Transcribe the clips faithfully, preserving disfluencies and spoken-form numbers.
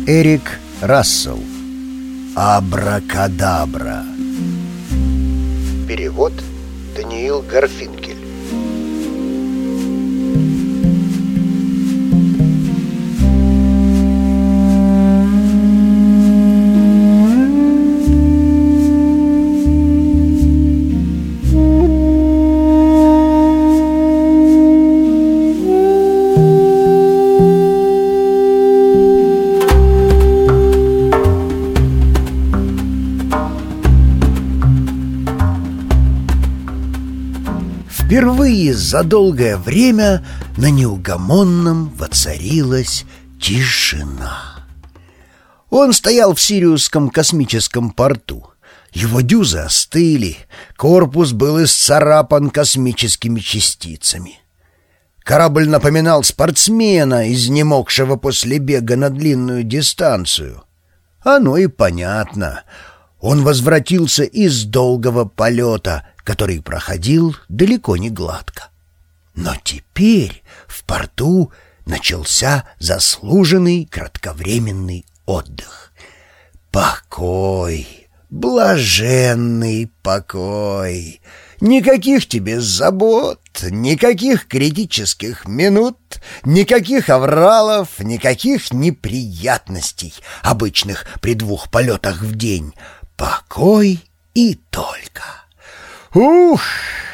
Эрик Рассел. Абракадабра. Перевод Даниил Гарфинкель. Впервые за долгое время на неугомонном воцарилась тишина. Он стоял в Сириусском космическом порту. Его дюзы остыли, корпус был исцарапан космическими частицами. Корабль напоминал спортсмена, изнемогшего после бега на длинную дистанцию. Оно и понятно. Он возвратился из долгого полета, который проходил далеко не гладко. Но теперь в порту начался заслуженный кратковременный отдых. Покой, блаженный покой. Никаких тебе забот, никаких критических минут, никаких авралов, никаких неприятностей, обычных при двух полетах в день. Покой и только. Ух!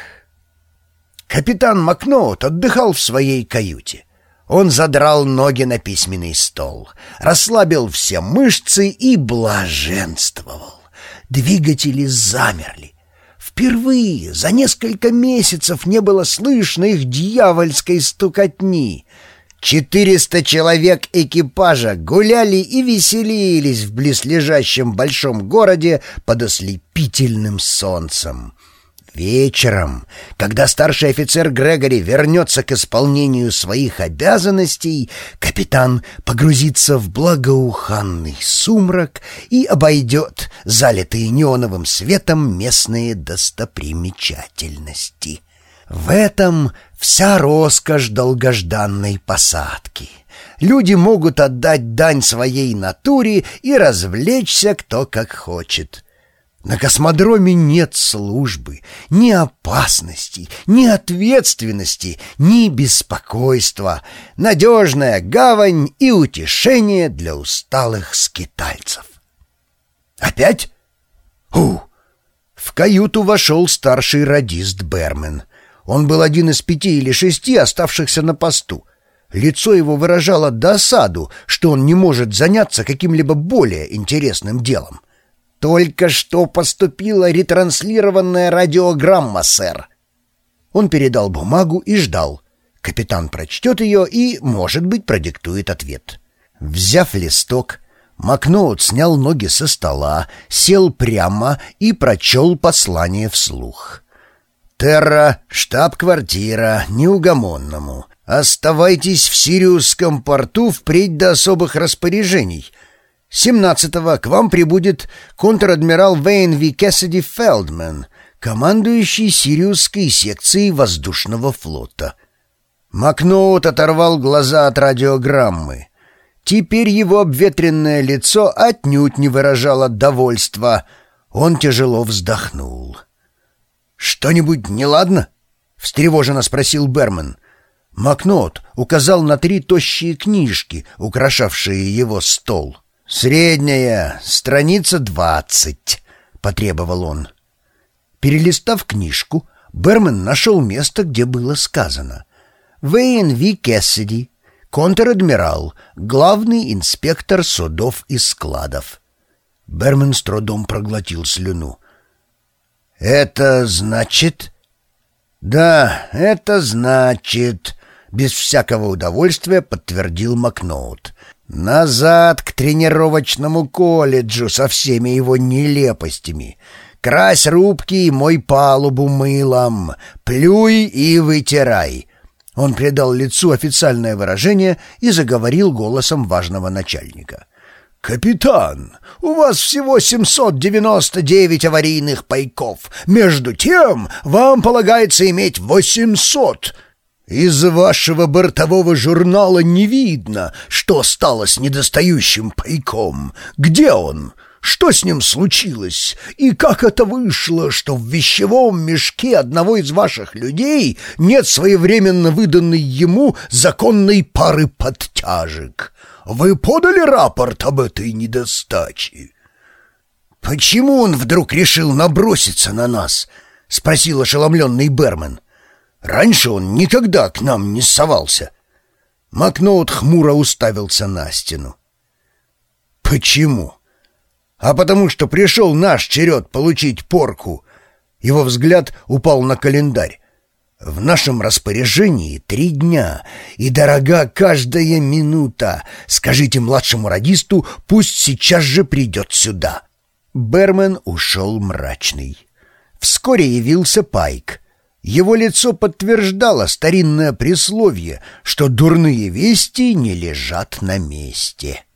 Капитан Макноут отдыхал в своей каюте. Он задрал ноги на письменный стол, расслабил все мышцы и блаженствовал. Двигатели замерли. Впервые за несколько месяцев не было слышно их дьявольской стукотни. Четыреста человек экипажа гуляли и веселились в близлежащем большом городе под ослепительным солнцем. Вечером, когда старший офицер Грегори вернется к исполнению своих обязанностей, капитан погрузится в благоуханный сумрак и обойдет залитые неоновым светом местные достопримечательности. В этом вся роскошь долгожданной посадки. Люди могут отдать дань своей натуре и развлечься кто как хочет. На космодроме нет службы, ни опасности, ни ответственности, ни беспокойства. Надежная гавань и утешение для усталых скитальцев. Опять? У! В каюту вошел старший радист Бермен. Он был один из пяти или шести оставшихся на посту. Лицо его выражало досаду, что он не может заняться каким-либо более интересным делом. «Только что поступила ретранслированная радиограмма, сэр». Он передал бумагу и ждал. Капитан прочтет ее и, может быть, продиктует ответ. Взяв листок, Макноут снял ноги со стола, сел прямо и прочел послание вслух. «Терра, штаб-квартира, неугомонному. Оставайтесь в Сириусском порту впредь до особых распоряжений. семнадцатого к вам прибудет контр-адмирал Вейн Ви Кэссиди Фелдман, командующий Сириусской секцией воздушного флота». Макноут оторвал глаза от радиограммы. Теперь его обветренное лицо отнюдь не выражало довольства. Он тяжело вздохнул. «Что-нибудь неладно?» — встревоженно спросил Бермен. Макноут указал на три тощие книжки, украшавшие его стол. «Средняя, страница двадцать», — потребовал он. Перелистав книжку, Бермен нашел место, где было сказано: «Вейн Ви Кэссиди, контр-адмирал, главный инспектор судов и складов». Бермен с трудом проглотил слюну. «Это значит...» «Да, это значит...» — без всякого удовольствия подтвердил Макноут. «Назад к тренировочному колледжу со всеми его нелепостями. Крась рубки и мой палубу мылом. Плюй и вытирай». Он придал лицу официальное выражение и заговорил голосом важного начальника. «Капитан, у вас всего семьсот девяносто девять аварийных пайков. Между тем, вам полагается иметь восемьсот. «Из вашего бортового журнала не видно, что стало с недостающим пайком. Где он? Что с ним случилось? И как это вышло, что в вещевом мешке одного из ваших людей нет своевременно выданной ему законной пары подтяжек? Вы подали рапорт об этой недостаче?» «Почему он вдруг решил наброситься на нас?» — спросил ошеломленный Бермен. «Раньше он никогда к нам не совался». Макноут хмуро уставился на стену. «Почему? А потому что пришел наш черед получить порку». Его взгляд упал на календарь. «В нашем распоряжении три дня, и дорога каждая минута. Скажите младшему радисту, пусть сейчас же придет сюда». Бермен ушел мрачный. Вскоре явился Пайк. Его лицо подтверждало старинное присловие, что дурные вести не лежат на месте.